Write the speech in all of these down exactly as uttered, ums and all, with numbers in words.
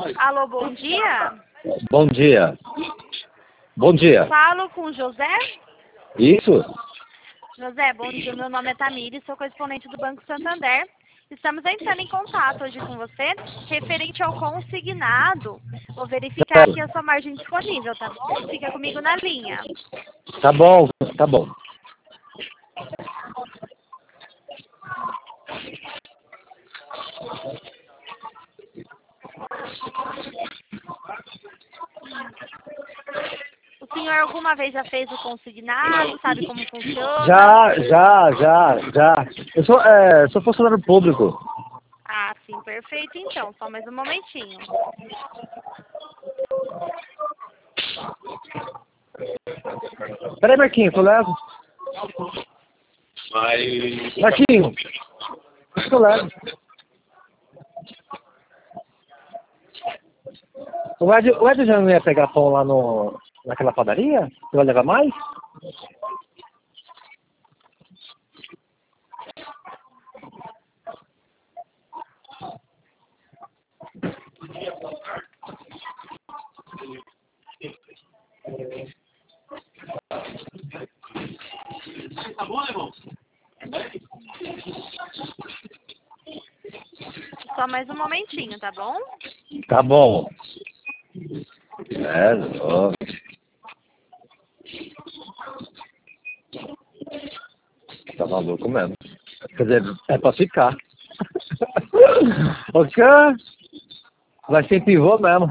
Alô, bom dia. Bom dia. Bom dia. Falo com o José. Isso? José, bom dia. Meu nome é Tamires, sou correspondente do Banco Santander. Estamos entrando em contato hoje com você, referente ao consignado. Vou verificar aqui a sua margem disponível, tá bom? Fica comigo na linha. Tá bom, tá bom. O senhor alguma vez já fez o consignado? Sabe como funciona? Já, já, já, já. Eu sou, é, sou funcionário público. Ah, sim, perfeito então. Só mais um momentinho. Peraí, Marquinhos, eu levo. Marquinhos, acho que eu levo. O Ed, o Ed já não ia pegar pão lá no, naquela padaria? Você vai levar mais? Tá bom, irmão? Só mais um momentinho, tá bom? Tá bom. É, ó. Tá maluco mesmo. Quer dizer, é pra ficar. O cara vai ser pivô mesmo.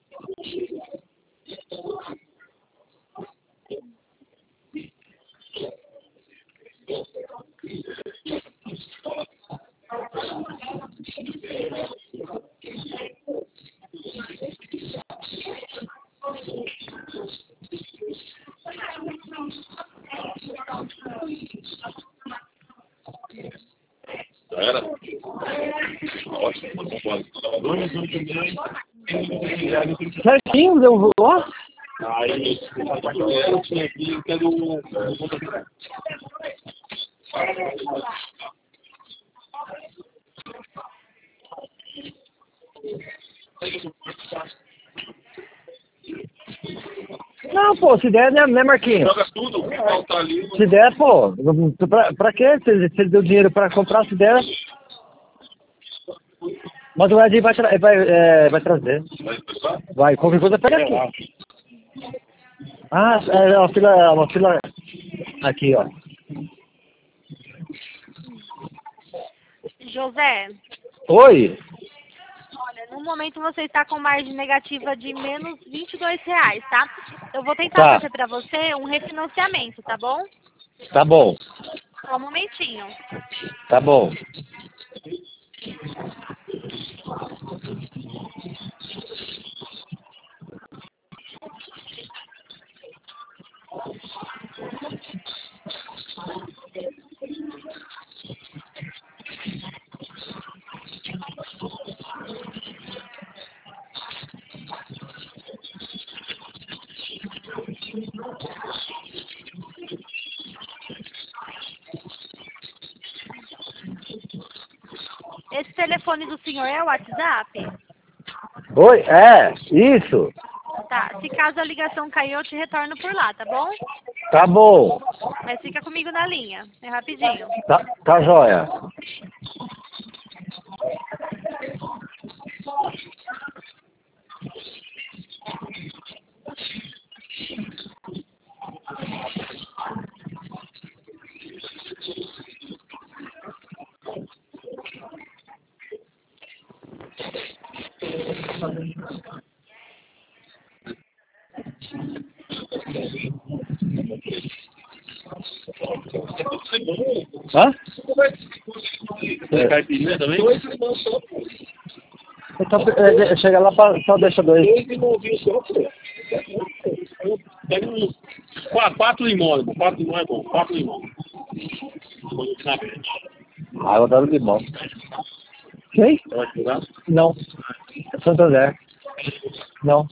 Era? Ótimo, pode. Dois, oito, dez. Certinho, deu ó. Aí, eu tinha aqui, eu quero um. Não, pô, se der, né, né Marquinhos? Joga tudo, falta ali. Se der, pô, pra, pra quê? Se ele, se ele deu dinheiro pra comprar, se der. Mas o Ed vai, tra vai, é, vai trazer. Vai pensar? Vai, qualquer coisa pega aqui. Ah, é uma fila, uma fila aqui, ó. José, Oi? olha, no momento você está com margem negativa de menos vinte e dois reais, tá? Eu vou tentar Tá, fazer para você um refinanciamento, tá bom? tá bom, Só um momentinho. tá bom. Esse telefone do senhor é o WhatsApp? Oi, é, isso. Tá, se caso a ligação cair, eu te retorno por lá, tá bom? Tá bom, Mas fica comigo na linha, é rapidinho. tá, tá jóia. Hã? Tem caipirinha também? Então, é, chega lá, pra, só deixa dois. Dois limãozinhos só, pô. Pega uns quatro, quatro limões, quatro limões é bom, quatro limões. Ah, eu adoro limão. Quem? Vai pegar? Não. Santander. Não.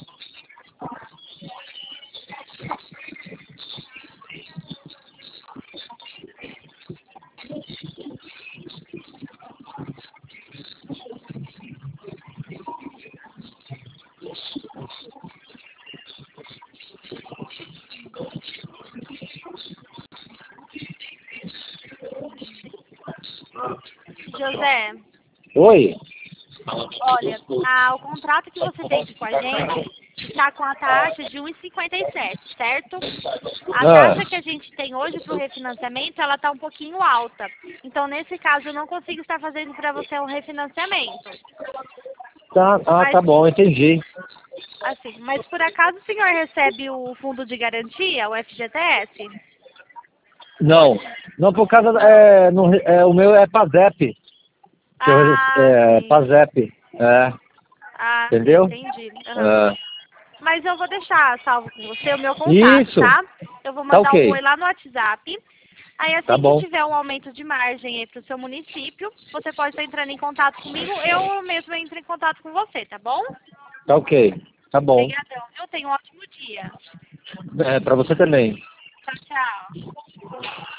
José, Oi? olha, a, o contrato que você tem com a gente está com a taxa de um vírgula cinquenta e sete, certo? A Ah. taxa que a gente tem hoje para o refinanciamento, ela está um pouquinho alta. Então, nesse caso, eu não consigo estar fazendo para você um refinanciamento. Tá, ah, Mas- tá bom, entendi. Assim, mas por acaso o senhor recebe o fundo de garantia, o F G T S? Não, não por causa, é, no, é, o meu é PASEP. Que eu, Ah, é, sim. PASEP, é, Ah, entendeu? sim, entendi. Aham. É. Mas eu vou deixar salvo com você o meu contato, Isso. tá? Eu vou Tá mandar ok. um oi lá no WhatsApp. Aí assim Tá bom. que tiver um aumento de margem aí pro seu município, você pode estar entrando em contato comigo, eu mesmo entro em contato com você, tá bom? Tá ok, tá bom. Obrigadão, viu? Tenha um ótimo dia. É, pra você também. Tchau, tchau.